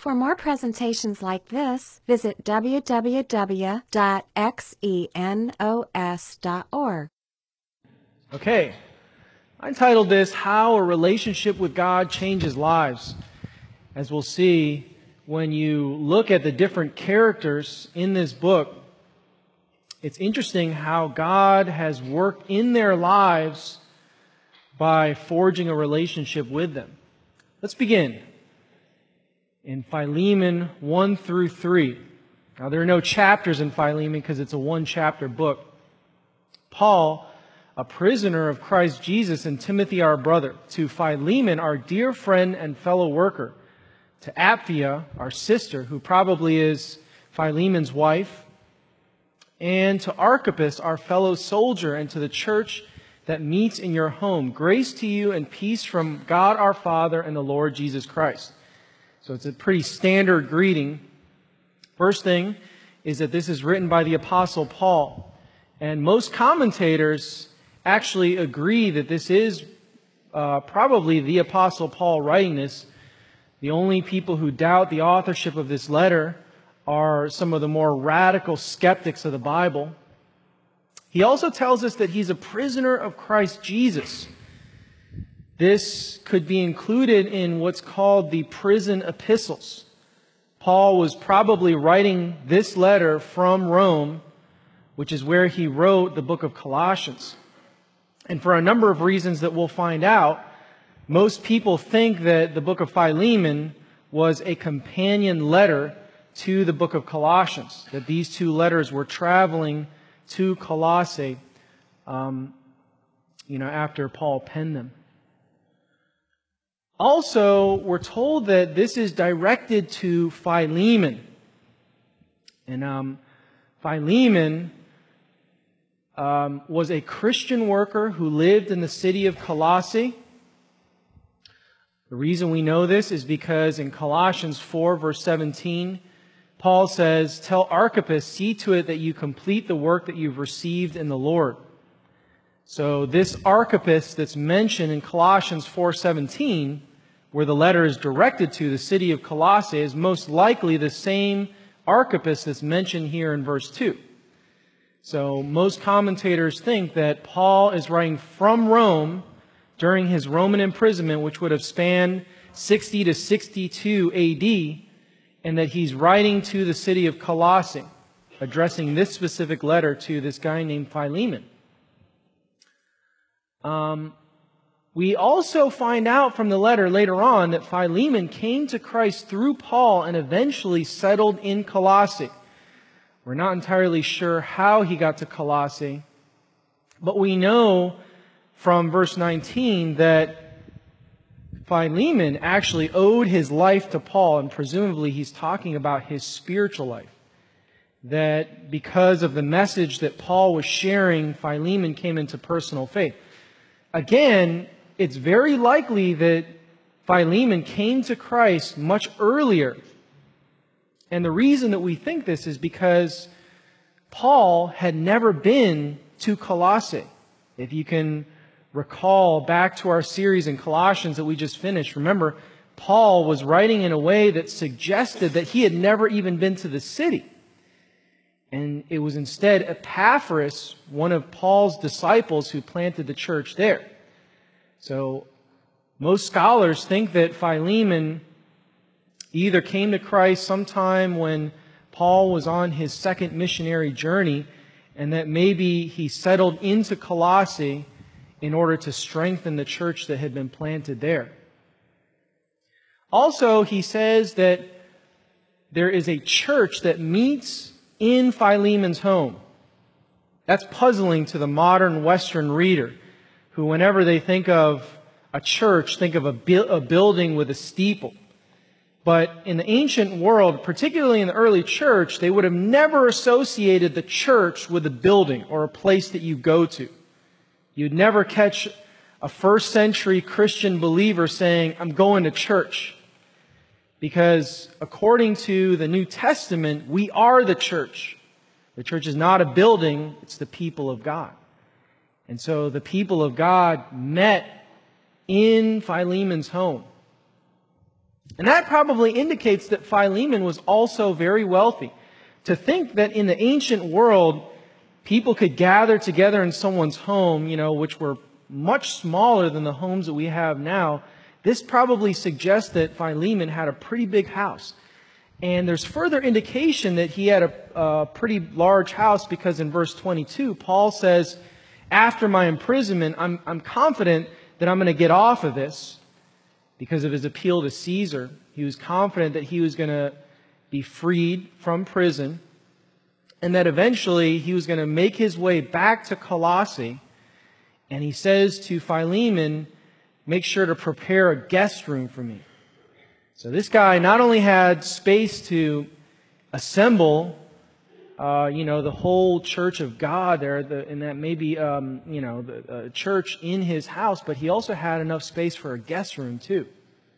For more presentations like this, visit www.xenos.org. Okay, I titled this, How a Relationship with God Changes Lives. As we'll see, when you look at the different characters in this book, it's interesting how God has worked in their lives by forging a relationship with them. Let's begin in Philemon 1 through 3. Now, there are no chapters in Philemon because it's a one-chapter book. Paul, a prisoner of Christ Jesus, and Timothy, our brother, to Philemon, our dear friend and fellow worker, to Apphia, our sister, who probably is Philemon's wife, and to Archippus, our fellow soldier, and to the church that meets in your home. Grace to you and peace from God our Father and the Lord Jesus Christ. So it's a pretty standard greeting. First thing is that this is written by the Apostle Paul. And most commentators actually agree that this is probably the Apostle Paul writing this. The only people who doubt the authorship of this letter are some of the more radical skeptics of the Bible. He also tells us that he's a prisoner of Christ Jesus. This could be included in what's called the prison epistles. Paul was probably writing this letter from Rome, which is where he wrote the book of Colossians. And for a number of reasons that we'll find out, most people think that the book of Philemon was a companion letter to the book of Colossians, that these two letters were traveling to Colossae, after Paul penned them. Also, we're told that this is directed to Philemon. And Philemon was a Christian worker who lived in the city of Colossae. The reason we know this is because in Colossians 4, verse 17, Paul says, "Tell Archippus, see to it that you complete the work that you've received in the Lord." So this Archippus that's mentioned in Colossians 4:17, where the letter is directed to the city of Colossae, is most likely the same Archippus that's mentioned here in verse 2. So most commentators think that Paul is writing from Rome during his Roman imprisonment, which would have spanned 60 to 62 AD, and that he's writing to the city of Colossae, addressing this specific letter to this guy named Philemon. We also find out from the letter later on that Philemon came to Christ through Paul and eventually settled in Colossae. We're not entirely sure how he got to Colossae, but we know from verse 19 that Philemon actually owed his life to Paul, and presumably he's talking about his spiritual life. That because of the message that Paul was sharing, Philemon came into personal faith. Again, it's very likely that Philemon came to Christ much earlier. And the reason that we think this is because Paul had never been to Colossae. If you can recall back to our series in Colossians that we just finished, remember, Paul was writing in a way that suggested that he had never even been to the city. And it was instead Epaphras, one of Paul's disciples, who planted the church there. So most scholars think that Philemon either came to Christ sometime when Paul was on his second missionary journey, and that maybe he settled into Colossae in order to strengthen the church that had been planted there. Also, he says that there is a church that meets in Philemon's home. That's puzzling to the modern Western reader, who whenever they think of a church, think of a building with a steeple. But in the ancient world, particularly in the early church, they would have never associated the church with a building or a place that you go to. You'd never catch a first century Christian believer saying, "I'm going to church." Because according to the New Testament, we are the church. The church is not a building, it's the people of God. And so the people of God met in Philemon's home. And that probably indicates that Philemon was also very wealthy. To think that in the ancient world, people could gather together in someone's home, which were much smaller than the homes that we have now, this probably suggests that Philemon had a pretty big house. And there's further indication that he had a pretty large house because in verse 22, Paul says, after my imprisonment, I'm confident that I'm going to get off of this because of his appeal to Caesar. He was confident that he was going to be freed from prison and that eventually he was going to make his way back to Colossae. And he says to Philemon, make sure to prepare a guest room for me. So this guy not only had space to assemble, the whole church of God there, and that maybe, the church in his house, but he also had enough space for a guest room too.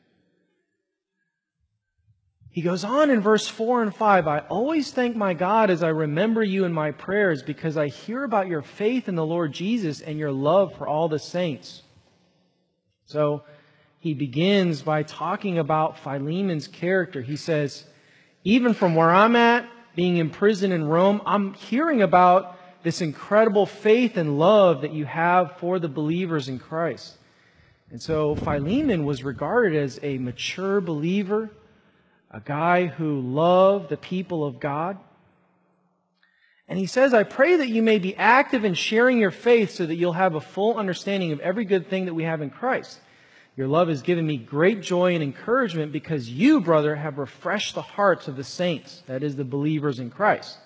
He goes on in verse 4 and 5, I always thank my God as I remember you in my prayers because I hear about your faith in the Lord Jesus and your love for all the saints. So he begins by talking about Philemon's character. He says, even from where I'm at, being in prison in Rome, I'm hearing about this incredible faith and love that you have for the believers in Christ. And so Philemon was regarded as a mature believer, a guy who loved the people of God. And he says, I pray that you may be active in sharing your faith so that you'll have a full understanding of every good thing that we have in Christ. Your love has given me great joy and encouragement because you, brother, have refreshed the hearts of the saints, that is, the believers in Christ.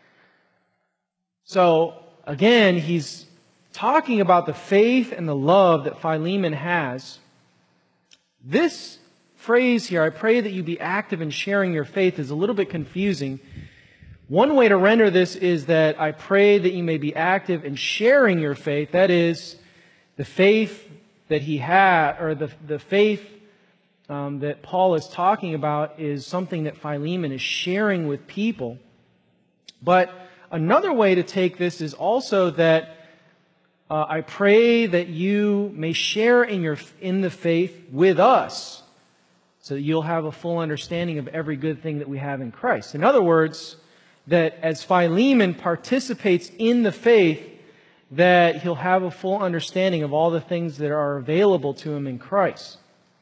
So, again, he's talking about the faith and the love that Philemon has. This phrase here, I pray that you be active in sharing your faith, is a little bit confusing. One way to render this is that I pray that you may be active in sharing your faith, that is, the faith that he had, or the faith that Paul is talking about is something that Philemon is sharing with people. But another way to take this is also that I pray that you may share in the faith with us so that you'll have a full understanding of every good thing that we have in Christ. In other words, that as Philemon participates in the faith, that he'll have a full understanding of all the things that are available to him in Christ.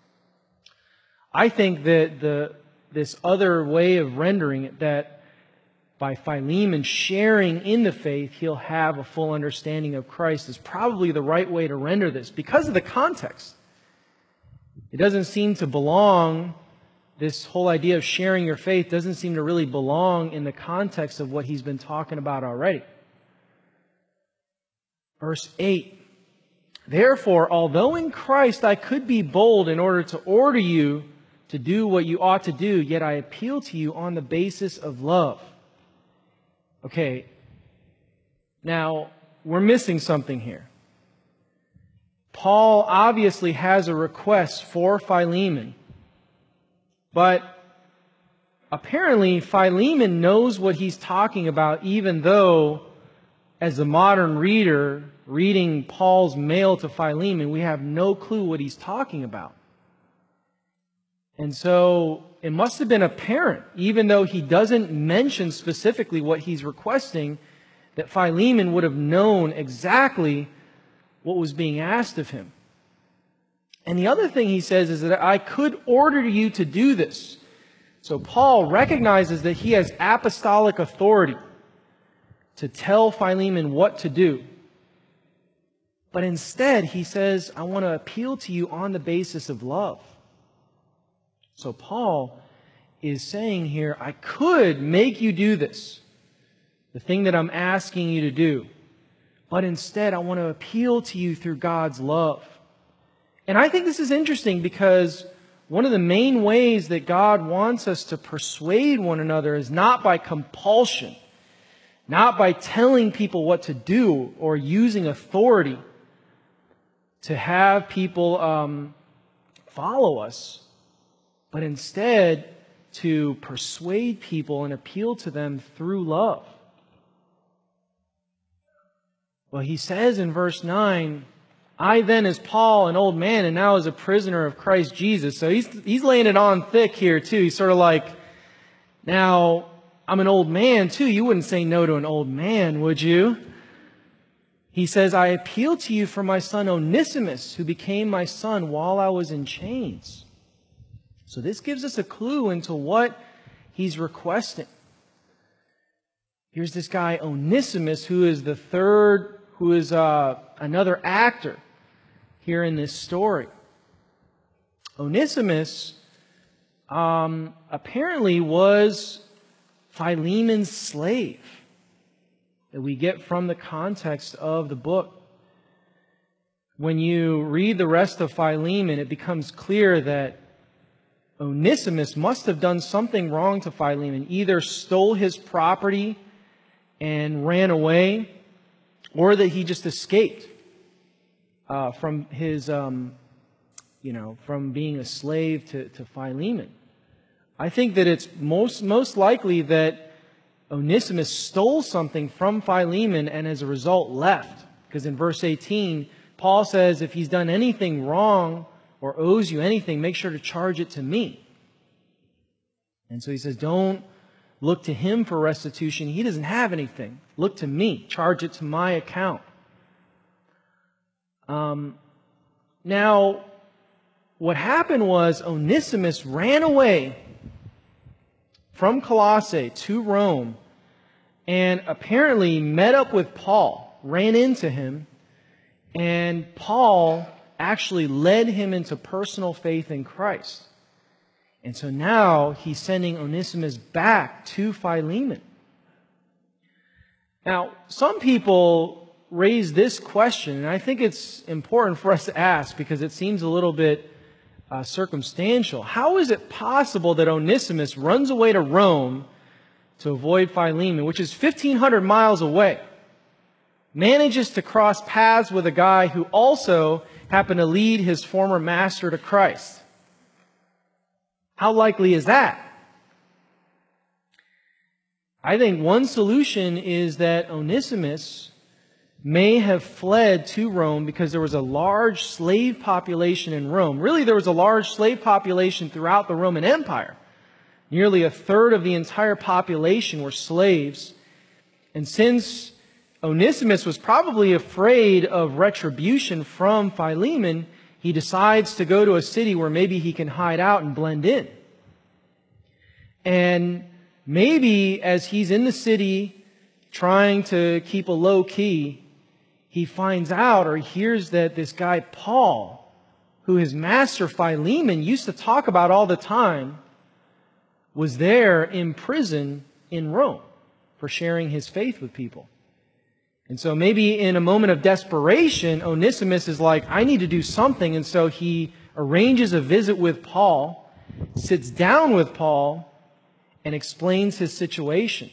I think that this other way of rendering it, that by Philemon sharing in the faith, he'll have a full understanding of Christ, is probably the right way to render this because of the context. It doesn't seem to belong, this whole idea of sharing your faith doesn't seem to really belong in the context of what he's been talking about already. Verse 8, therefore, although in Christ I could be bold in order to order you to do what you ought to do, yet I appeal to you on the basis of love. Okay, now we're missing something here. Paul obviously has a request for Philemon, but apparently Philemon knows what he's talking about, even though as a modern reader, reading Paul's mail to Philemon, we have no clue what he's talking about. And so it must have been apparent, even though he doesn't mention specifically what he's requesting, that Philemon would have known exactly what was being asked of him. And the other thing he says is that I could order you to do this. So Paul recognizes that he has apostolic authority to tell Philemon what to do. But instead, he says, I want to appeal to you on the basis of love. So Paul is saying here, I could make you do this, the thing that I'm asking you to do. But instead, I want to appeal to you through God's love. And I think this is interesting because one of the main ways that God wants us to persuade one another is not by compulsion, not by telling people what to do or using authority to have people follow us, but instead to persuade people and appeal to them through love. Well, he says in verse 9, I then as Paul, an old man, and now as a prisoner of Christ Jesus. So he's laying it on thick here too. He's sort of like, now, I'm an old man too. You wouldn't say no to an old man, would you? He says, I appeal to you for my son Onesimus, who became my son while I was in chains. So this gives us a clue into what he's requesting. Here's this guy Onesimus, who is another actor here in this story. Onesimus apparently was Philemon's slave that we get from the context of the book. When you read the rest of Philemon, it becomes clear that Onesimus must have done something wrong to Philemon, either stole his property and ran away, or that he just escaped from his, from being a slave to Philemon. I think that it's most likely that Onesimus stole something from Philemon and as a result left. Because in verse 18, Paul says, if he's done anything wrong or owes you anything, make sure to charge it to me. And so he says, don't look to him for restitution. He doesn't have anything. Look to me. Charge it to my account. Now, what happened was Onesimus ran away from Colossae to Rome and apparently met up with Paul, ran into him, and Paul actually led him into personal faith in Christ. And so now he's sending Onesimus back to Philemon. Now, some people raise this question, and I think it's important for us to ask because it seems a little bit circumstantial. How is it possible that Onesimus runs away to Rome to avoid Philemon, which is 1,500 miles away, manages to cross paths with a guy who also happened to lead his former master to Christ? How likely is that? I think one solution is that Onesimus may have fled to Rome because there was a large slave population in Rome. Really, there was a large slave population throughout the Roman Empire. Nearly a third of the entire population were slaves. And since Onesimus was probably afraid of retribution from Philemon, he decides to go to a city where maybe he can hide out and blend in. And maybe as he's in the city trying to keep a low key, he finds out or hears that this guy Paul, who his master Philemon used to talk about all the time, was there in prison in Rome for sharing his faith with people. And so maybe in a moment of desperation, Onesimus is like, I need to do something. And so he arranges a visit with Paul, sits down with Paul, and explains his situation.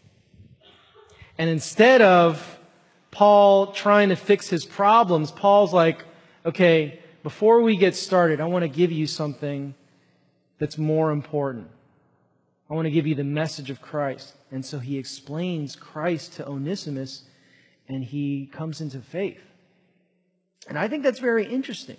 And instead of Paul trying to fix his problems, Paul's like, okay, before we get started, I want to give you something that's more important. I want to give you the message of Christ. And so he explains Christ to Onesimus, and he comes into faith. And I think that's very interesting.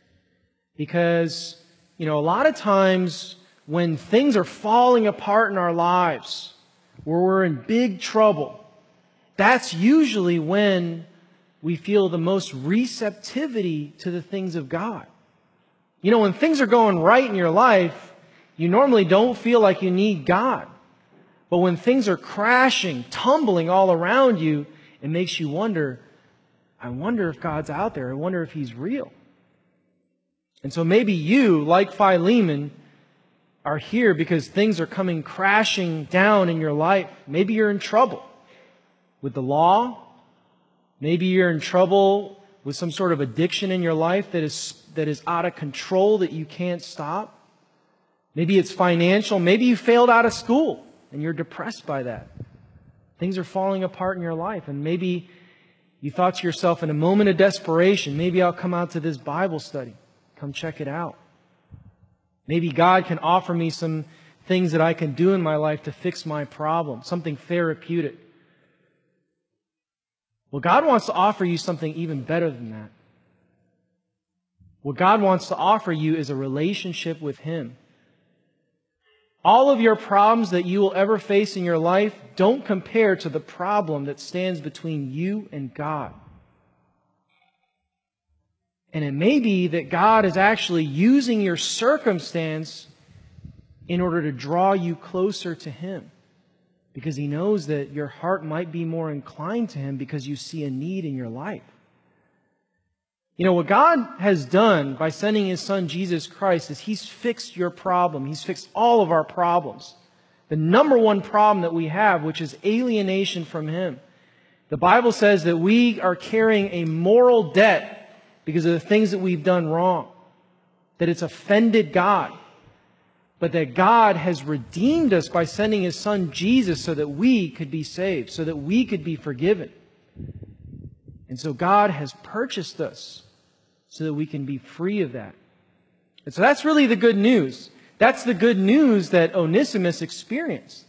Because, a lot of times when things are falling apart in our lives, where we're in big trouble, that's usually when we feel the most receptivity to the things of God. When things are going right in your life, you normally don't feel like you need God. But when things are crashing, tumbling all around you, it makes you wonder, I wonder if God's out there. I wonder if He's real. And so maybe you, like Philemon, are here because things are coming crashing down in your life. Maybe you're in trouble with the law. Maybe you're in trouble with some sort of addiction in your life that is out of control, that you can't stop. Maybe it's financial. Maybe you failed out of school and you're depressed by that. Things are falling apart in your life, and maybe you thought to yourself in a moment of desperation, maybe I'll come out to this Bible study. Come check it out. Maybe God can offer me some things that I can do in my life to fix my problem, something therapeutic. Well, God wants to offer you something even better than that. What God wants to offer you is a relationship with Him. All of your problems that you will ever face in your life don't compare to the problem that stands between you and God. And it may be that God is actually using your circumstance in order to draw you closer to Him, because He knows that your heart might be more inclined to Him because you see a need in your life. You know, what God has done by sending His Son, Jesus Christ, is He's fixed your problem. He's fixed all of our problems. The number one problem that we have, which is alienation from Him. The Bible says that we are carrying a moral debt because of the things that we've done wrong. That it's offended God. But that God has redeemed us by sending His Son, Jesus, so that we could be saved, so that we could be forgiven. And so God has purchased us so that we can be free of that. And so that's really the good news. That's the good news that Onesimus experienced.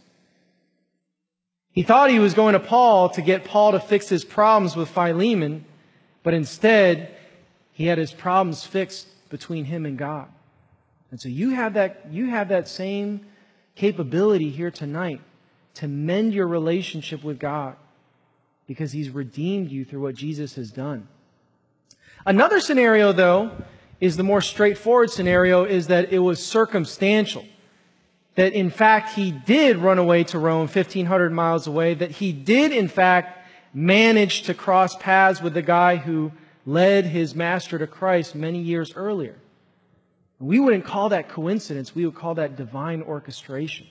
He thought he was going to Paul to get Paul to fix his problems with Philemon, but instead he had his problems fixed between him and God. And so you have that same capability here tonight to mend your relationship with God, because He's redeemed you through what Jesus has done. Another scenario, though, is the more straightforward scenario, is that it was circumstantial. That in fact he did run away to Rome 1,500 miles away, that he did in fact manage to cross paths with the guy who led his master to Christ many years earlier. We wouldn't call that coincidence, we would call that divine orchestration.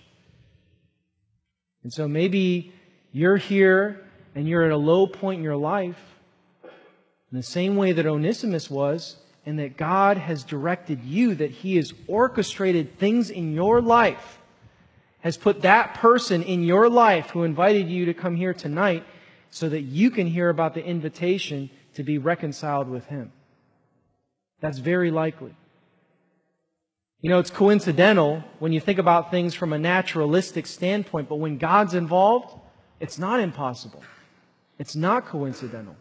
And so maybe you're here and you're at a low point in your life, in the same way that Onesimus was, and that God has directed you, that He has orchestrated things in your life, has put that person in your life who invited you to come here tonight so that you can hear about the invitation to be reconciled with Him. That's very likely. You know, it's coincidental when you think about things from a naturalistic standpoint, but when God's involved, it's not impossible. It's not coincidental.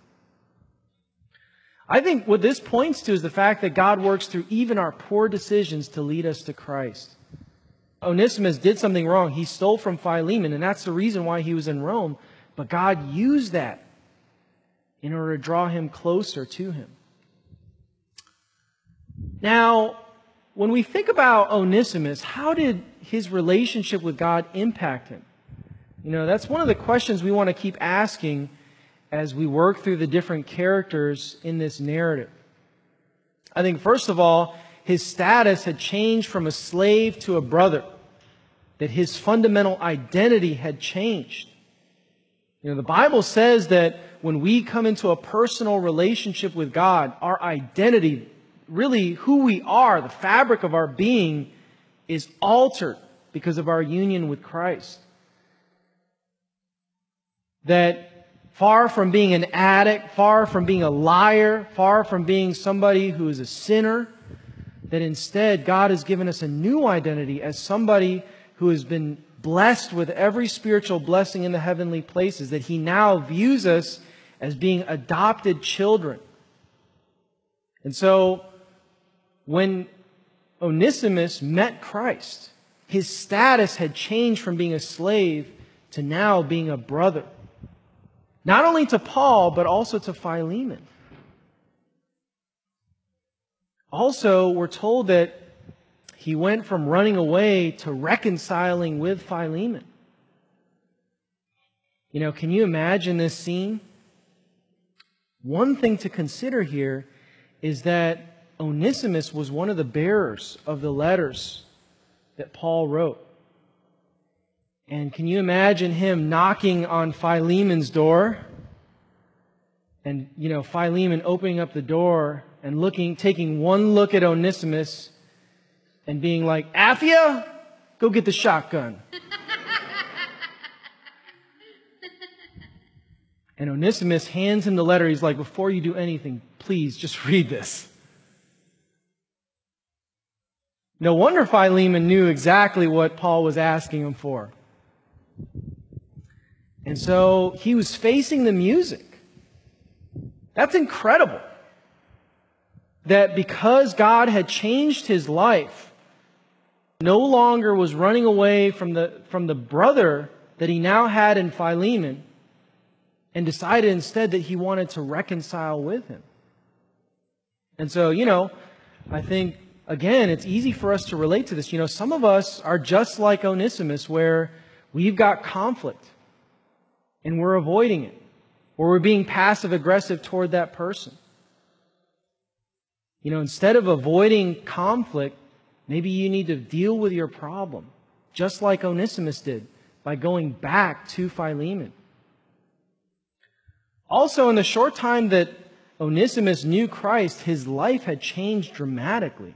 I think what this points to is the fact that God works through even our poor decisions to lead us to Christ. Onesimus did something wrong. He stole from Philemon, and that's the reason why he was in Rome. But God used that in order to draw him closer to Him. Now, when we think about Onesimus, how did his relationship with God impact him? You know, that's one of the questions we want to keep asking as we work through the different characters in this narrative. I think, first of all, his status had changed from a slave to a brother. That his fundamental identity had changed. You know, the Bible says that when we come into a personal relationship with God, our identity, really who we are, the fabric of our being, is altered because of our union with Christ. That far from being an addict, far from being a liar, far from being somebody who is a sinner, that instead God has given us a new identity as somebody who has been blessed with every spiritual blessing in the heavenly places, that He now views us as being adopted children. And so, when Onesimus met Christ, his status had changed from being a slave to now being a brother. Not only to Paul, but also to Philemon. Also, we're told that he went from running away to reconciling with Philemon. You know, can you imagine this scene? One thing to consider here is that Onesimus was one of the bearers of the letters that Paul wrote. And can you imagine him knocking on Philemon's door? And, you know, Philemon opening up the door and taking one look at Onesimus and being like, "Aphia, go get the shotgun." And Onesimus hands him the letter. He's like, "Before you do anything, please just read this." No wonder Philemon knew exactly what Paul was asking him for. And so he was facing the music. That's incredible. that because God had changed his life, no longer was running away from the brother that he now had in Philemon, and decided instead that he wanted to reconcile with him. And so, I think, again, it's easy for us to relate to this. Some of us are just like Onesimus, where we've got conflict and we're avoiding it, or we're being passive-aggressive toward that person. Instead of avoiding conflict, maybe you need to deal with your problem, just like Onesimus did, by going back to Philemon. Also, in the short time that Onesimus knew Christ, his life had changed dramatically.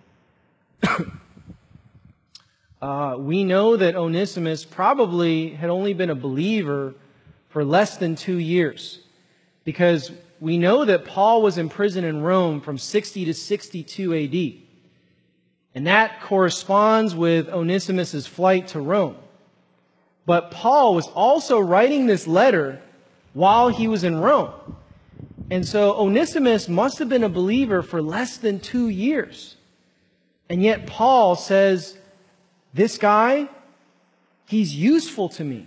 We know that Onesimus probably had only been a believer for less than 2 years, because we know that Paul was in prison in Rome from 60 to 62 AD. And that corresponds with Onesimus' flight to Rome. But Paul was also writing this letter while he was in Rome. And so Onesimus must have been a believer for less than 2 years. And yet Paul says, this guy, he's useful to me.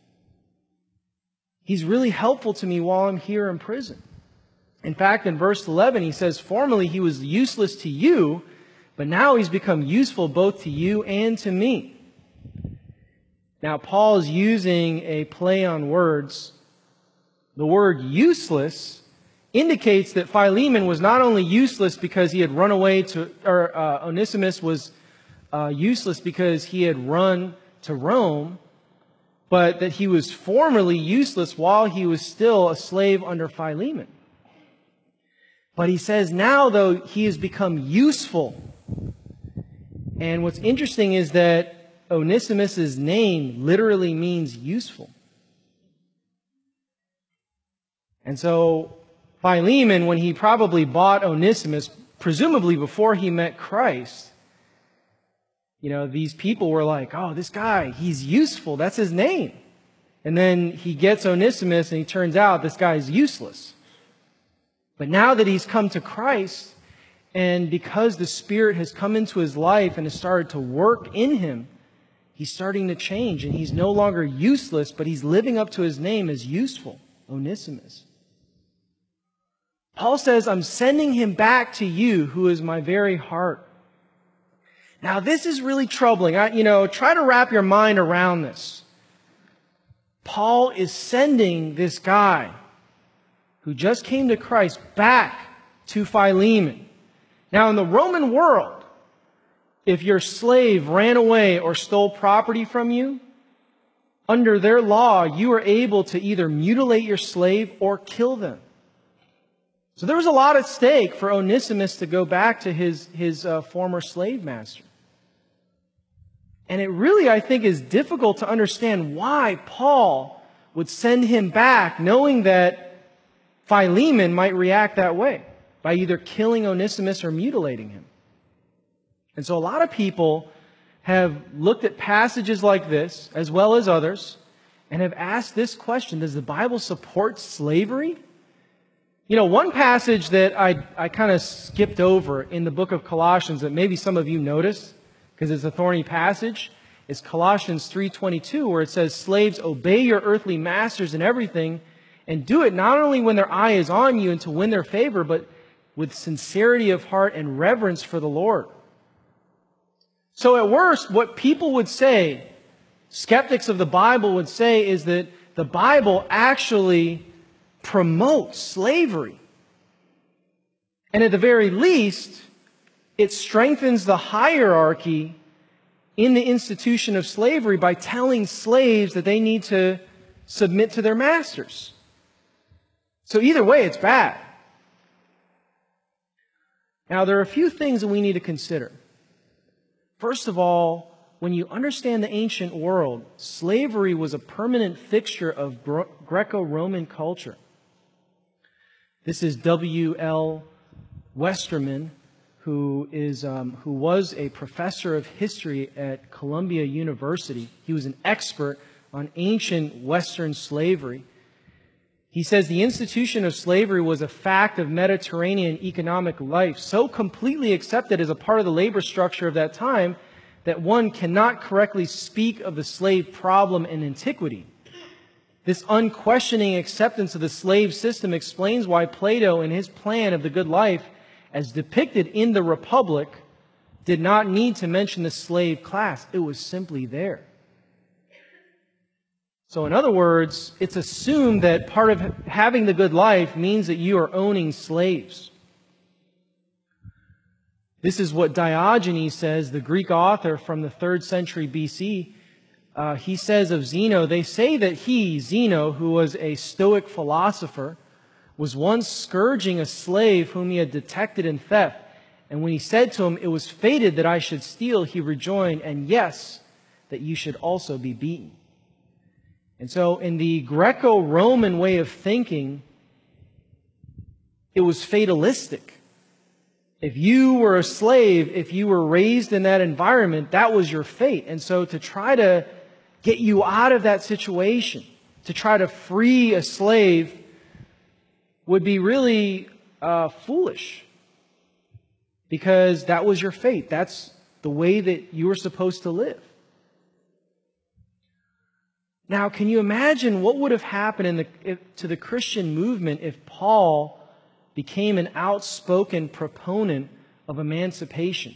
He's really helpful to me while I'm here in prison. In fact, in verse 11, he says, formerly he was useless to you, but now he's become useful both to you and to me. Now, Paul is using a play on words. The word useless indicates that Philemon was not only useless because he had run away Onesimus was useless because he had run to Rome, but that he was formerly useless while he was still a slave under Philemon. But he says now, though, he has become useful. And what's interesting is that Onesimus' name literally means useful. And so Philemon, when he probably bought Onesimus, presumably before he met Christ, these people were like, oh, this guy, he's useful. That's his name. And then he gets Onesimus and he turns out this guy is useless. But now that he's come to Christ, and because the Spirit has come into his life and has started to work in him, he's starting to change, and he's no longer useless, but he's living up to his name as useful, Onesimus. Paul says, I'm sending him back to you, who is my very heart. Now, this is really troubling. Try to wrap your mind around this. Paul is sending this guy who just came to Christ back to Philemon. Now, in the Roman world, if your slave ran away or stole property from you, under their law, you were able to either mutilate your slave or kill them. So there was a lot at stake for Onesimus to go back to his former slave master. And it really, I think, is difficult to understand why Paul would send him back, knowing that Philemon might react that way by either killing Onesimus or mutilating him. And so a lot of people have looked at passages like this, as well as others, and have asked this question: does the Bible support slavery? One passage that I kind of skipped over in the book of Colossians that maybe some of you noticed, because it's a thorny passage, is Colossians 3:22, where it says, slaves, obey your earthly masters in everything, and do it not only when their eye is on you and to win their favor, but with sincerity of heart and reverence for the Lord. So at worst, what people would say, skeptics of the Bible would say, is that the Bible actually promotes slavery. And at the very least, it strengthens the hierarchy in the institution of slavery by telling slaves that they need to submit to their masters. So either way, it's bad. Now, there are a few things that we need to consider. First of all, when you understand the ancient world, slavery was a permanent fixture of Greco-Roman culture. This is W.L. Westerman, who was a professor of history at Columbia University. He was an expert on ancient Western slavery. He says the institution of slavery was a fact of Mediterranean economic life, so completely accepted as a part of the labor structure of that time that one cannot correctly speak of the slave problem in antiquity. This unquestioning acceptance of the slave system explains why Plato, in his plan of the good life, as depicted in the Republic, did not need to mention the slave class. It was simply there. So in other words, it's assumed that part of having the good life means that you are owning slaves. This is what Diogenes says, the Greek author from the 3rd century BC. He says of Zeno, they say that he, Zeno, who was a Stoic philosopher, was once scourging a slave whom he had detected in theft. And when he said to him, "It was fated that I should steal," he rejoined, "And yes, that you should also be beaten." And so in the Greco-Roman way of thinking, it was fatalistic. If you were a slave, if you were raised in that environment, that was your fate. And so to try to get you out of that situation, to try to free a slave, would be really foolish. Because that was your fate. That's the way that you were supposed to live. Now, can you imagine what would have happened to the Christian movement if Paul became an outspoken proponent of emancipation?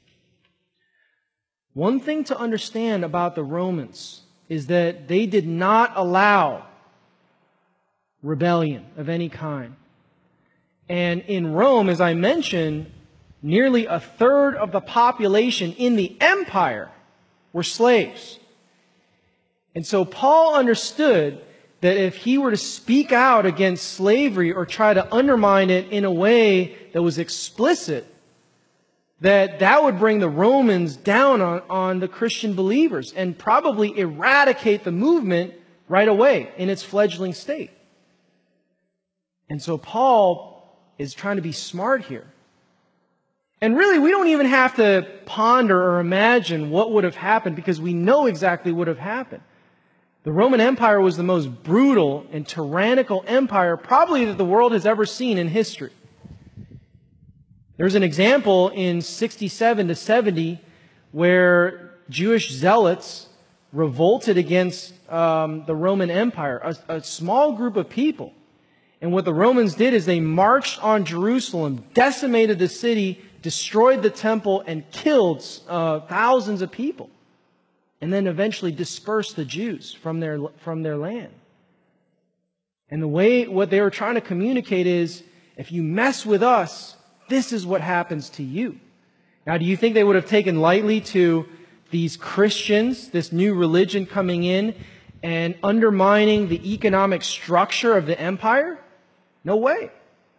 One thing to understand about the Romans is that they did not allow rebellion of any kind. And in Rome, as I mentioned, nearly a third of the population in the empire were slaves. And so Paul understood that if he were to speak out against slavery or try to undermine it in a way that was explicit, that would bring the Romans down on the Christian believers and probably eradicate the movement right away in its fledgling state. And so Paul is trying to be smart here. And really, we don't even have to ponder or imagine what would have happened because we know exactly what would have happened. The Roman Empire was the most brutal and tyrannical empire probably that the world has ever seen in history. There's an example in 67 to 70 where Jewish zealots revolted against the Roman Empire, a small group of people. And what the Romans did is they marched on Jerusalem, decimated the city, destroyed the temple, and killed thousands of people. And then eventually dispersed the Jews from their land. And what they were trying to communicate is, if you mess with us, this is what happens to you. Now, do you think they would have taken lightly to these Christians, this new religion coming in and undermining the economic structure of the empire? No way.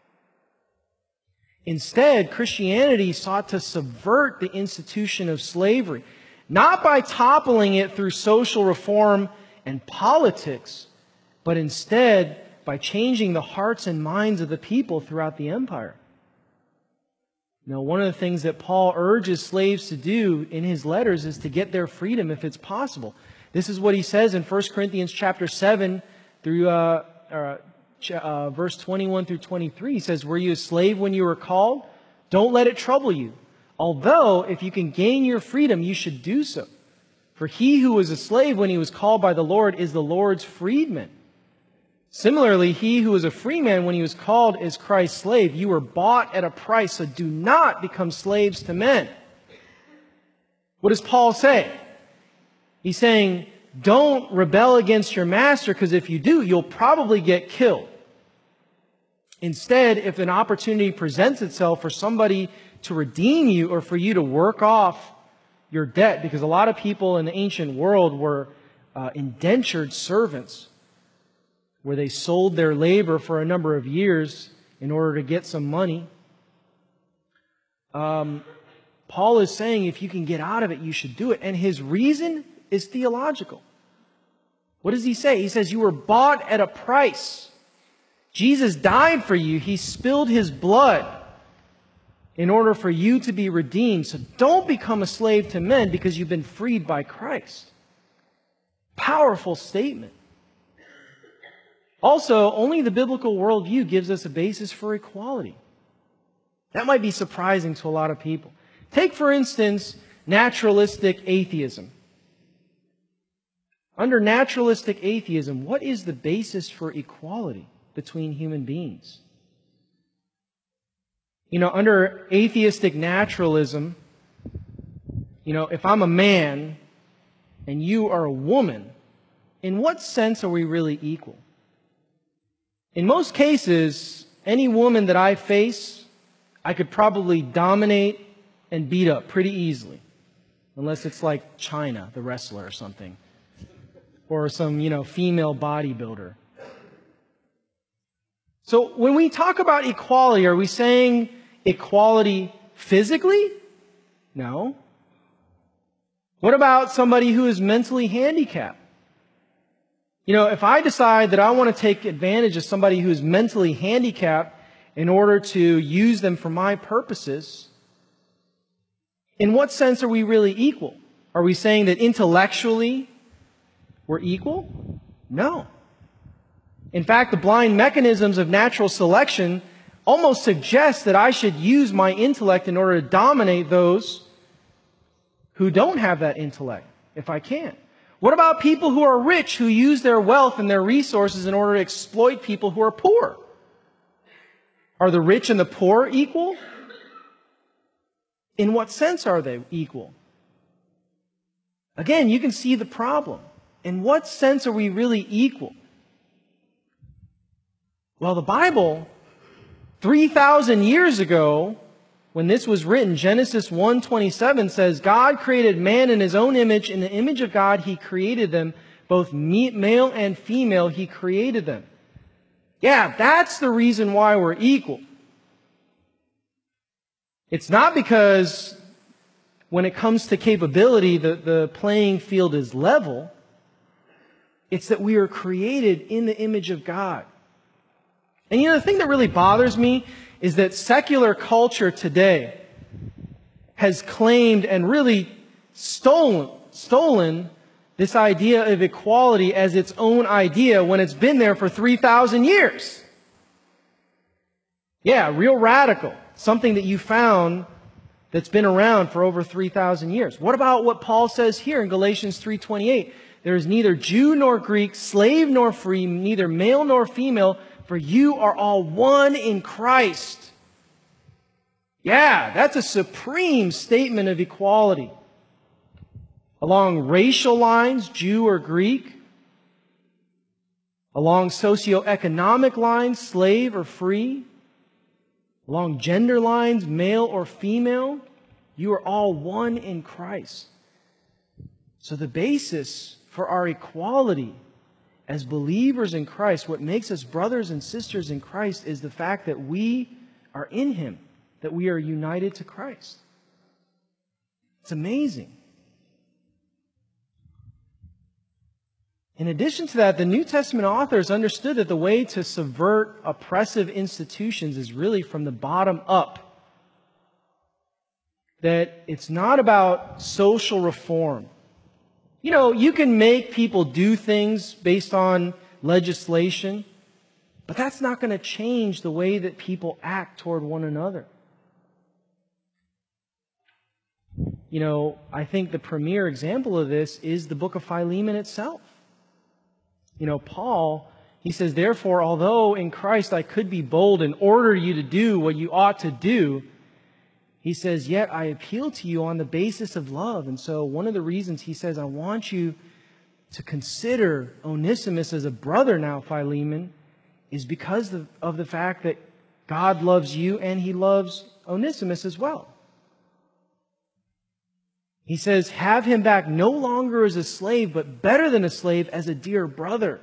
Instead, Christianity sought to subvert the institution of slavery, not by toppling it through social reform and politics, but instead by changing the hearts and minds of the people throughout the empire. Now, one of the things that Paul urges slaves to do in his letters is to get their freedom if it's possible. This is what he says in 1 Corinthians chapter 7 through verse 21 through 23. He says, "Were you a slave when you were called? Don't let it trouble you. Although, if you can gain your freedom, you should do so. For he who was a slave when he was called by the Lord is the Lord's freedman. Similarly, he who is a free man when he was called is Christ's slave. You were bought at a price, so do not become slaves to men." What does Paul say? He's saying, don't rebel against your master, because if you do, you'll probably get killed. Instead, if an opportunity presents itself for somebody to redeem you or for you to work off your debt, because a lot of people in the ancient world were indentured servants, where they sold their labor for a number of years in order to get some money. Paul is saying if you can get out of it, you should do it. And his reason is theological. What does he say? He says, you were bought at a price. Jesus died for you. He spilled His blood in order for you to be redeemed. So don't become a slave to men because you've been freed by Christ. Powerful statement. Also, only the biblical worldview gives us a basis for equality. That might be surprising to a lot of people. Take, for instance, naturalistic atheism. Under naturalistic atheism, what is the basis for equality between human beings? Under atheistic naturalism, if I'm a man and you are a woman, in what sense are we really equal? In most cases, any woman that I face, I could probably dominate and beat up pretty easily. Unless it's like Chyna, the wrestler or something. Or some, female bodybuilder. So when we talk about equality, are we saying equality physically? No. What about somebody who is mentally handicapped? If I decide that I want to take advantage of somebody who is mentally handicapped in order to use them for my purposes, in what sense are we really equal? Are we saying that intellectually we're equal? No. In fact, the blind mechanisms of natural selection almost suggest that I should use my intellect in order to dominate those who don't have that intellect, if I can. What about people who are rich, who use their wealth and their resources in order to exploit people who are poor? Are the rich and the poor equal? In what sense are they equal? Again, you can see the problem. In what sense are we really equal? Well, the Bible, 3,000 years ago, when this was written, Genesis 1:27 says, God created man in His own image. In the image of God, He created them. Both male and female, He created them. Yeah, that's the reason why we're equal. It's not because when it comes to capability, the playing field is level. It's that we are created in the image of God. And the thing that really bothers me is that secular culture today has claimed and really stolen this idea of equality as its own idea when it's been there for 3,000 years. Yeah, real radical. Something that you found that's been around for over 3,000 years. What about what Paul says here in Galatians 3:28? There is neither Jew nor Greek, slave nor free, neither male nor female, for you are all one in Christ. Yeah, that's a supreme statement of equality. Along racial lines, Jew or Greek. Along socioeconomic lines, slave or free. Along gender lines, male or female. You are all one in Christ. So the basis for our equality as believers in Christ, what makes us brothers and sisters in Christ, is the fact that we are in Him, that we are united to Christ. It's amazing. In addition to that, the New Testament authors understood that the way to subvert oppressive institutions is really from the bottom up. That it's not about social reform. You can make people do things based on legislation, but that's not going to change the way that people act toward one another. I think the premier example of this is the book of Philemon itself. Paul, he says, therefore, although in Christ I could be bold and order you to do what you ought to do, he says, yet I appeal to you on the basis of love. And so one of the reasons he says, I want you to consider Onesimus as a brother now, Philemon, is because of the fact that God loves you and He loves Onesimus as well. He says, have him back no longer as a slave, but better than a slave, as a dear brother.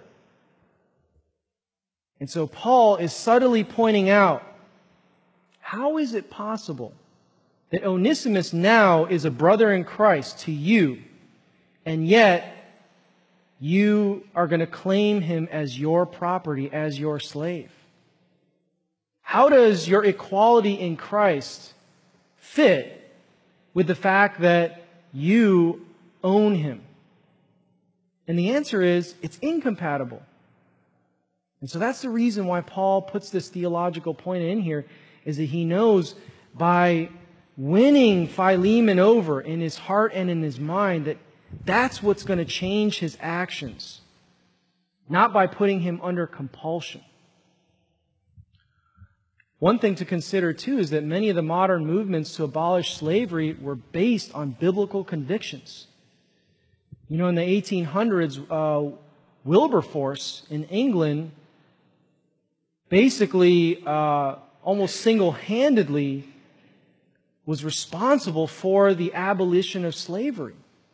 And so Paul is subtly pointing out, how is it possible that Onesimus now is a brother in Christ to you, and yet you are going to claim him as your property, as your slave? How does your equality in Christ fit with the fact that you own him? And the answer is, it's incompatible. And so that's the reason why Paul puts this theological point in here, is that he knows by winning Philemon over in his heart and in his mind that that's what's going to change his actions, not by putting him under compulsion. One thing to consider, too, is that many of the modern movements to abolish slavery were based on biblical convictions. You know, in the 1800s, Wilberforce in England basically almost single-handedly was responsible for the abolition of slavery.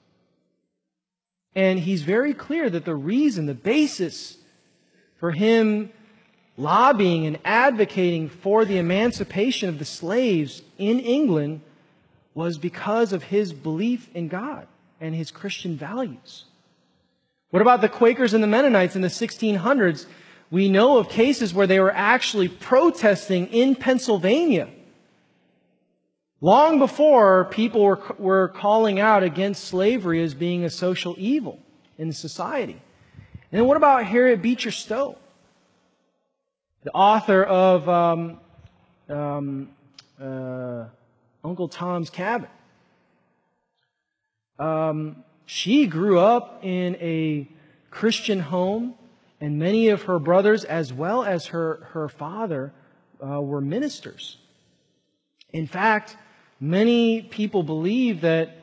And he's very clear that the reason, the basis for him lobbying and advocating for the emancipation of the slaves in England was because of his belief in God and his Christian values. What about the Quakers and the Mennonites in the 1600s? We know of cases where they were actually protesting in Pennsylvania long before people were calling out against slavery as being a social evil in society. And then what about Harriet Beecher Stowe, the author of Uncle Tom's Cabin? She grew up in a Christian home, and many of her brothers, as well as her father, were ministers. In fact, many people believe that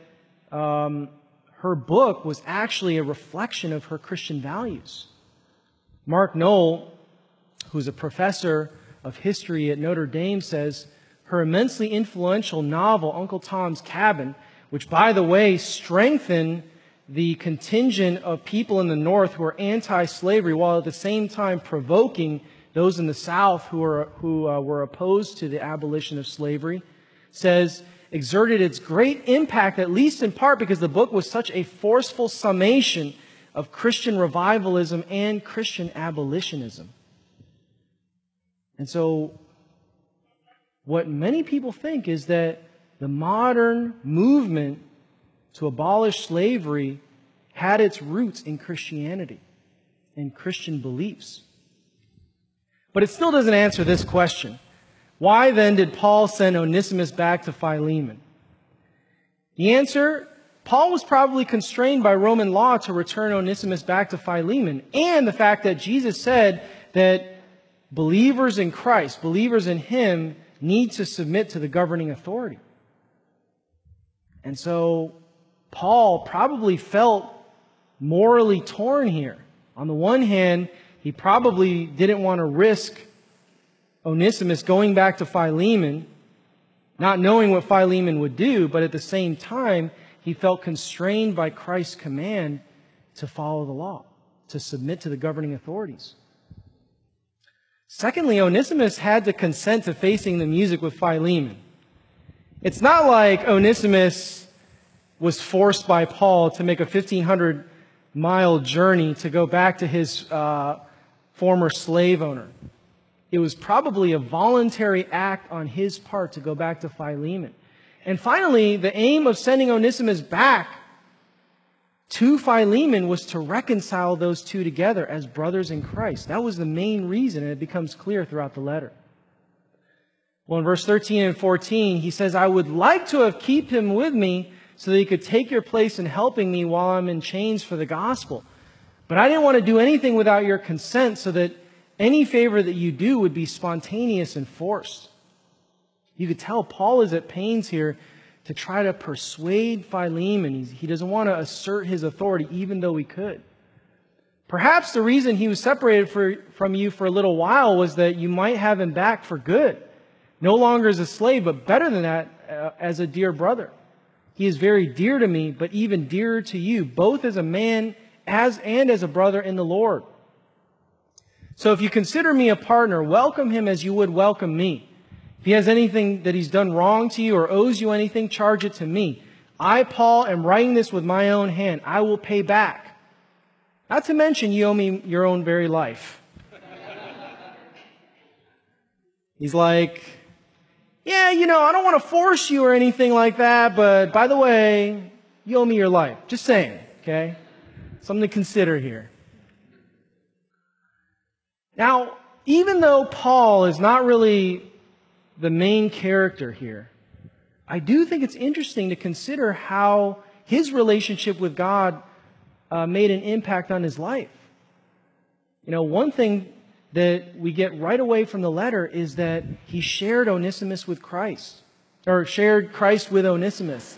her book was actually a reflection of her Christian values. Mark Knoll, who's a professor of history at Notre Dame, says her immensely influential novel, Uncle Tom's Cabin, which, by the way, strengthened the contingent of people in the North who were anti-slavery, while at the same time provoking those in the South who were opposed to the abolition of slavery, says, exerted its great impact, at least in part because the book was such a forceful summation of Christian revivalism and Christian abolitionism. And so, what many people think is that the modern movement to abolish slavery had its roots in Christianity and Christian beliefs. But it still doesn't answer this question. Why then did Paul send Onesimus back to Philemon? The answer, Paul was probably constrained by Roman law to return Onesimus back to Philemon, and the fact that Jesus said that believers in Christ, believers in Him, need to submit to the governing authority. And so Paul probably felt morally torn here. On the one hand, he probably didn't want to risk Onesimus going back to Philemon, not knowing what Philemon would do, but at the same time, he felt constrained by Christ's command to follow the law, to submit to the governing authorities. Secondly, Onesimus had to consent to facing the music with Philemon. It's not like Onesimus was forced by Paul to make a 1,500-mile journey to go back to his former slave owner. It was probably a voluntary act on his part to go back to Philemon. And finally, the aim of sending Onesimus back to Philemon was to reconcile those two together as brothers in Christ. That was the main reason, and it becomes clear throughout the letter. Well, in verse 13 and 14, he says, I would like to have kept him with me so that he could take your place in helping me while I'm in chains for the gospel. But I didn't want to do anything without your consent, so that any favor that you do would be spontaneous and forced. You could tell Paul is at pains here to try to persuade Philemon. He doesn't want to assert his authority, even though he could. Perhaps the reason he was separated from you for a little while was that you might have him back for good. No longer as a slave, but better than that, as a dear brother. He is very dear to me, but even dearer to you, both as a man and as a brother in the Lord. So if you consider me a partner, welcome him as you would welcome me. If he has anything that he's done wrong to you or owes you anything, charge it to me. I, Paul, am writing this with my own hand. I will pay back. Not to mention you owe me your own very life. He's like, yeah, I don't want to force you or anything like that, but by the way, you owe me your life. Just saying, okay? Something to consider here. Now, even though Paul is not really the main character here, I do think it's interesting to consider how his relationship with God made an impact on his life. One thing that we get right away from the letter is that he shared Onesimus with Christ, or shared Christ with Onesimus.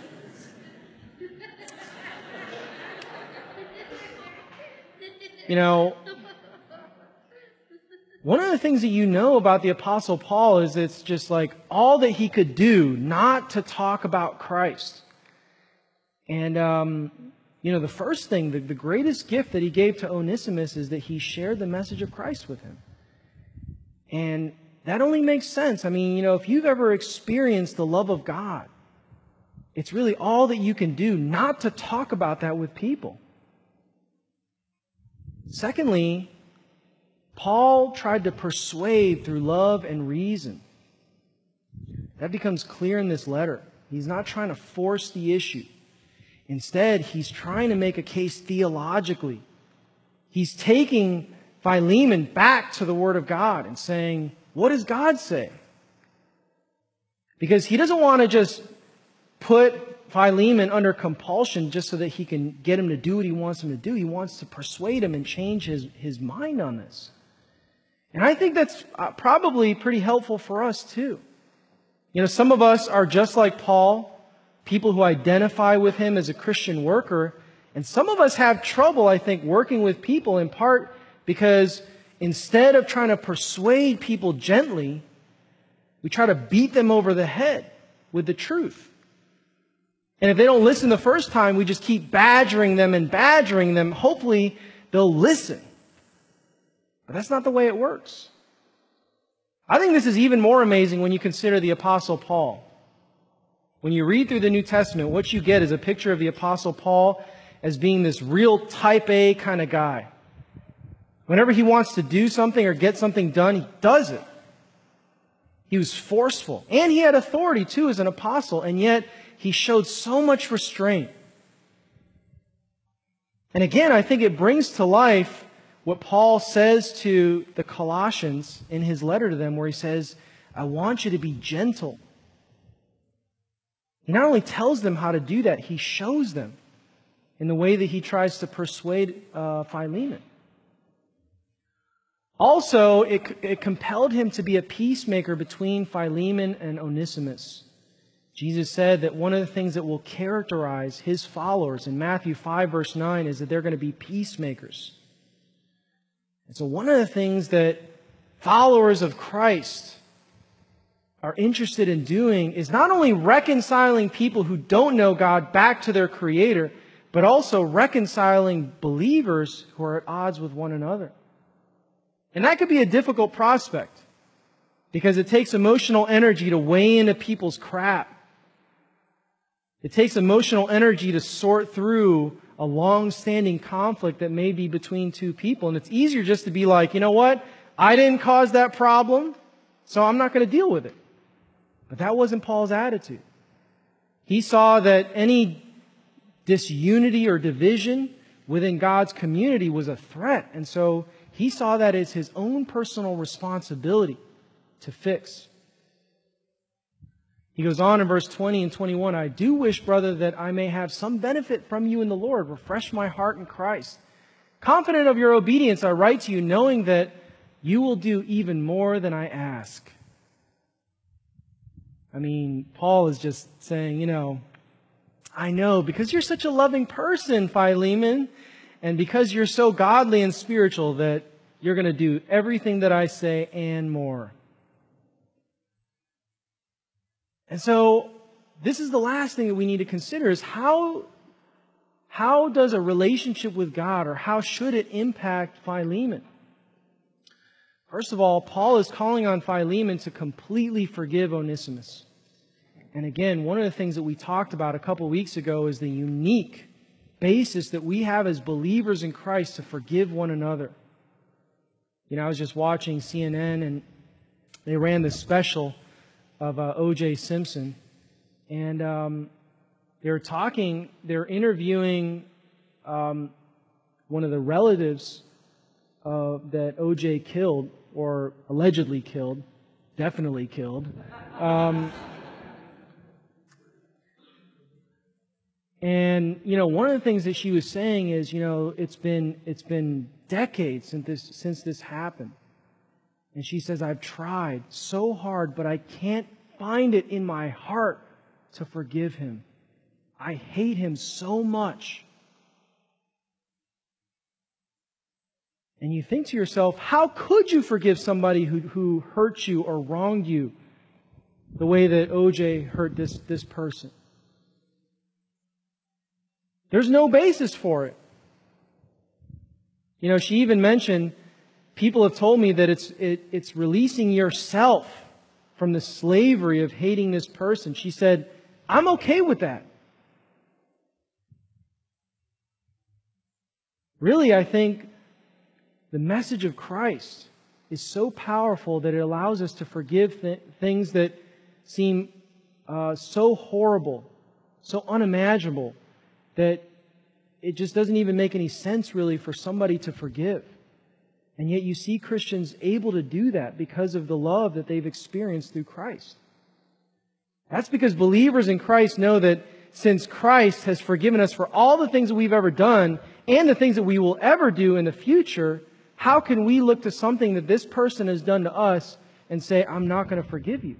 One of the things that you know about the Apostle Paul is it's just like all that he could do not to talk about Christ. And, the first thing, the greatest gift that he gave to Onesimus is that he shared the message of Christ with him. And that only makes sense. If you've ever experienced the love of God, it's really all that you can do not to talk about that with people. Secondly, Paul tried to persuade through love and reason. That becomes clear in this letter. He's not trying to force the issue. Instead, he's trying to make a case theologically. He's taking Philemon back to the Word of God and saying, what does God say? Because he doesn't want to just put Philemon under compulsion just so that he can get him to do what he wants him to do. He wants to persuade him and change his mind on this. And I think that's probably pretty helpful for us too. Some of us are just like Paul, people who identify with him as a Christian worker. And some of us have trouble, I think, working with people in part because instead of trying to persuade people gently, we try to beat them over the head with the truth. And if they don't listen the first time, we just keep badgering them. Hopefully, they'll listen. But that's not the way it works. I think this is even more amazing when you consider the Apostle Paul. When you read through the New Testament, what you get is a picture of the Apostle Paul as being this real type A kind of guy. Whenever he wants to do something or get something done, he does it. He was forceful. And he had authority too as an apostle, and yet he showed so much restraint. And again, I think it brings to life what Paul says to the Colossians in his letter to them, where he says, I want you to be gentle. He not only tells them how to do that, he shows them in the way that he tries to persuade Philemon. Also, it compelled him to be a peacemaker between Philemon and Onesimus. Jesus said that one of the things that will characterize his followers in Matthew 5, verse 9, is that they're going to be peacemakers. And so one of the things that followers of Christ are interested in doing is not only reconciling people who don't know God back to their Creator, but also reconciling believers who are at odds with one another. And that could be a difficult prospect because it takes emotional energy to weigh into people's crap. It takes emotional energy to sort through a long-standing conflict that may be between two people. And it's easier just to be like, you know what? I didn't cause that problem, so I'm not going to deal with it. But that wasn't Paul's attitude. He saw that any disunity or division within God's community was a threat. And so he saw that as his own personal responsibility to fix. He goes on in verse 20 and 21, I do wish, brother, that I may have some benefit from you in the Lord. Refresh my heart in Christ. Confident of your obedience, I write to you, knowing that you will do even more than I ask. Paul is just saying, I know because you're such a loving person, Philemon, and because you're so godly and spiritual that you're going to do everything that I say and more. And so, this is the last thing that we need to consider is how does a relationship with God, or how should it impact Philemon? First of all, Paul is calling on Philemon to completely forgive Onesimus. And again, one of the things that we talked about a couple weeks ago is the unique basis that we have as believers in Christ to forgive one another. I was just watching CNN and they ran this special of O.J. Simpson. And they're interviewing one of the relatives that O.J. killed, or allegedly killed, definitely killed. And, one of the things that she was saying is, it's been decades since this happened. And she says, I've tried so hard, but I can't find it in my heart to forgive him. I hate him so much. And you think to yourself, how could you forgive somebody who hurt you or wronged you the way that O.J. hurt this person? There's no basis for it. She even mentioned, people have told me that it's releasing yourself from the slavery of hating this person. She said, I'm okay with that. Really, I think the message of Christ is so powerful that it allows us to forgive things that seem so horrible, so unimaginable, that it just doesn't even make any sense really for somebody to forgive. And yet you see Christians able to do that because of the love that they've experienced through Christ. That's because believers in Christ know that since Christ has forgiven us for all the things that we've ever done and the things that we will ever do in the future, how can we look to something that this person has done to us and say, I'm not going to forgive you?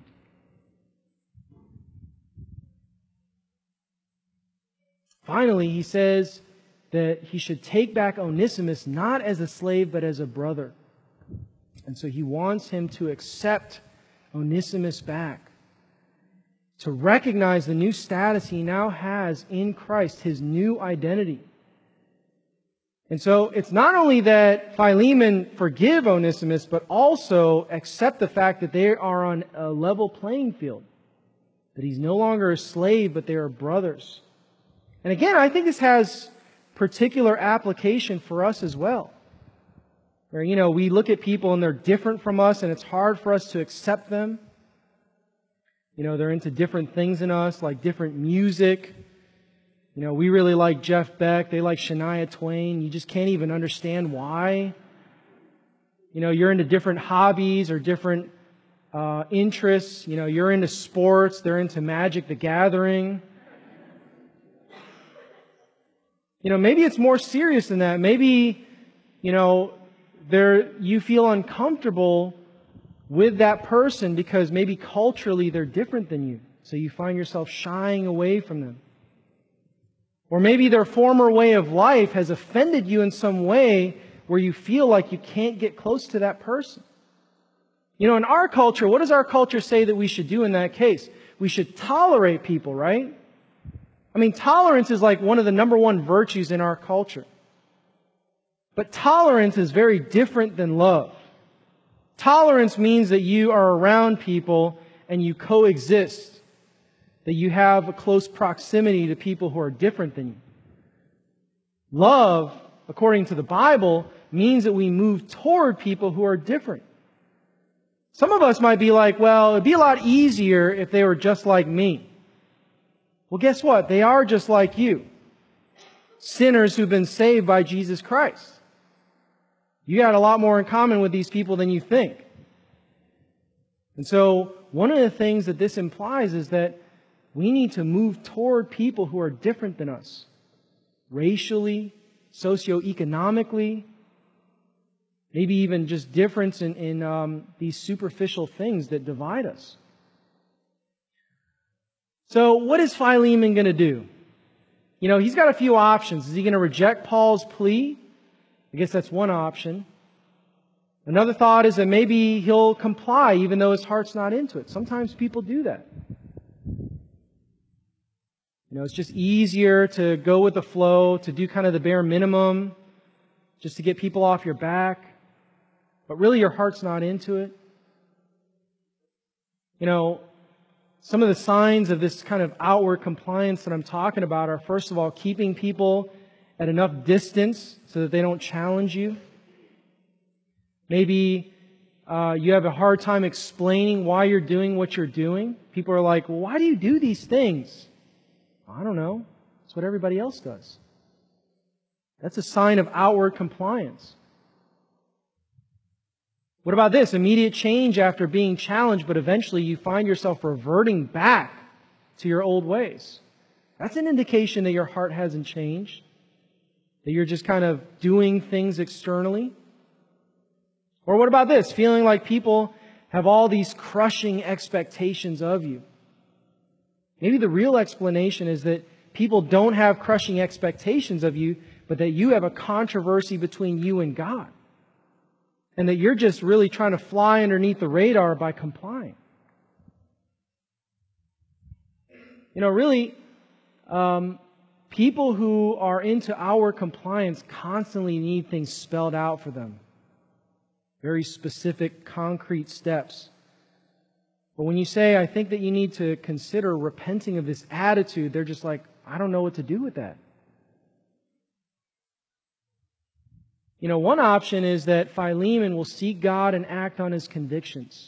Finally, he says that he should take back Onesimus not as a slave but as a brother. And so he wants him to accept Onesimus back, to recognize the new status he now has in Christ, his new identity. And so it's not only that Philemon forgive Onesimus, but also accept the fact that they are on a level playing field, that he's no longer a slave, but they are brothers. And again, I think this has particular application for us as well. Where, we look at people and they're different from us and it's hard for us to accept them. They're into different things than us, like different music. We really like Jeff Beck. They like Shania Twain. You just can't even understand why. You're into different hobbies or different interests. You're into sports. They're into Magic the Gathering. Maybe it's more serious than that. Maybe, you feel uncomfortable with that person because maybe culturally they're different than you. So you find yourself shying away from them. Or maybe their former way of life has offended you in some way where you feel like you can't get close to that person. In our culture, what does our culture say that we should do in that case? We should tolerate people, right? Tolerance is like one of the number one virtues in our culture. But tolerance is very different than love. Tolerance means that you are around people and you coexist, that you have a close proximity to people who are different than you. Love, according to the Bible, means that we move toward people who are different. Some of us might be like, well, it'd be a lot easier if they were just like me. Well, guess what? They are just like you. Sinners who've been saved by Jesus Christ. You got a lot more in common with these people than you think. And so, one of the things that this implies is that we need to move toward people who are different than us. Racially, socioeconomically, maybe even just difference in these superficial things that divide us. So what is Philemon going to do? He's got a few options. Is he going to reject Paul's plea? I guess that's one option. Another thought is that maybe he'll comply even though his heart's not into it. Sometimes people do that. It's just easier to go with the flow, to do kind of the bare minimum, just to get people off your back. But really your heart's not into it. Some of the signs of this kind of outward compliance that I'm talking about are, first of all, keeping people at enough distance so that they don't challenge you. Maybe you have a hard time explaining why you're doing what you're doing. People are like, well, why do you do these things? I don't know. It's what everybody else does. That's a sign of outward compliance. What about this? Immediate change after being challenged, but eventually you find yourself reverting back to your old ways. That's an indication that your heart hasn't changed, that you're just kind of doing things externally. Or what about this? Feeling like people have all these crushing expectations of you. Maybe the real explanation is that people don't have crushing expectations of you, but that you have a controversy between you and God. And that you're just really trying to fly underneath the radar by complying. You know, really, people who are into our compliance constantly need things spelled out for them. Very specific, concrete steps. But when you say, I think that you need to consider repenting of this attitude, they're just like, I don't know what to do with that. You know, one option is that Philemon will seek God and act on his convictions.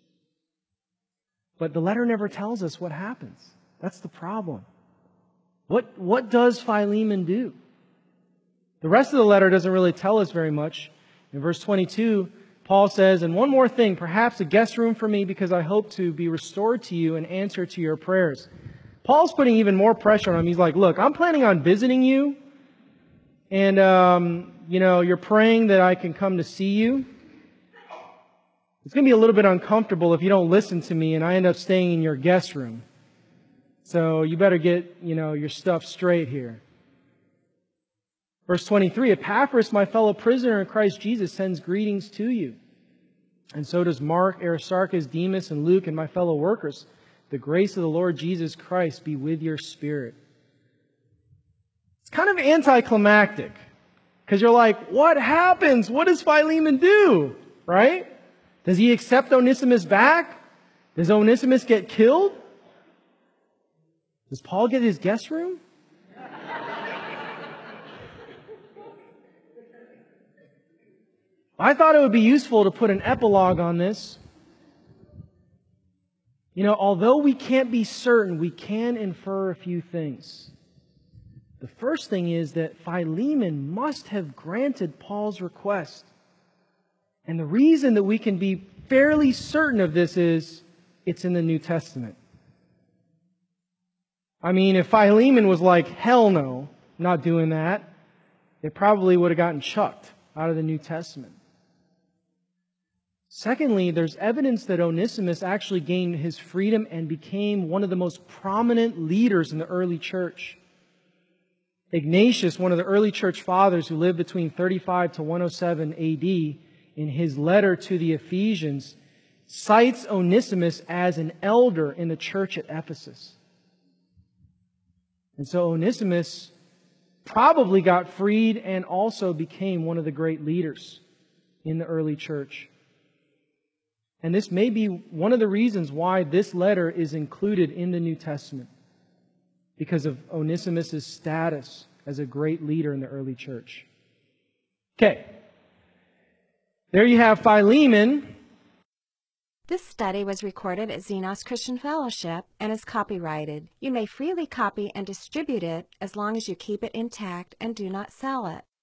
But the letter never tells us what happens. That's the problem. What does Philemon do? The rest of the letter doesn't really tell us very much. In verse 22, Paul says, and one more thing, perhaps a guest room for me because I hope to be restored to you and answer to your prayers. Paul's putting even more pressure on him. He's like, look, I'm planning on visiting you. And, you're praying that I can come to see you. It's going to be a little bit uncomfortable if you don't listen to me and I end up staying in your guest room. So you better get, your stuff straight here. Verse 23, Epaphras, my fellow prisoner in Christ Jesus, sends greetings to you. And so does Mark, Aristarchus, Demas, and Luke, and my fellow workers. The grace of the Lord Jesus Christ be with your spirit. It's kind of anticlimactic. Because you're like, what happens? What does Philemon do? Right? Does he accept Onesimus back? Does Onesimus get killed? Does Paul get his guest room? I thought it would be useful to put an epilogue on this. Although we can't be certain, we can infer a few things. The first thing is that Philemon must have granted Paul's request. And the reason that we can be fairly certain of this is it's in the New Testament. I mean, if Philemon was like, hell no, not doing that, it probably would have gotten chucked out of the New Testament. Secondly, there's evidence that Onesimus actually gained his freedom and became one of the most prominent leaders in the early church. Ignatius, one of the early church fathers who lived between 35 to 107 AD, in his letter to the Ephesians, cites Onesimus as an elder in the church at Ephesus. And so Onesimus probably got freed and also became one of the great leaders in the early church. And this may be one of the reasons why this letter is included in the New Testament, because of Onesimus' status as a great leader in the early church. Okay. There you have Philemon. This study was recorded at Xenos Christian Fellowship and is copyrighted. You may freely copy and distribute it as long as you keep it intact and do not sell it.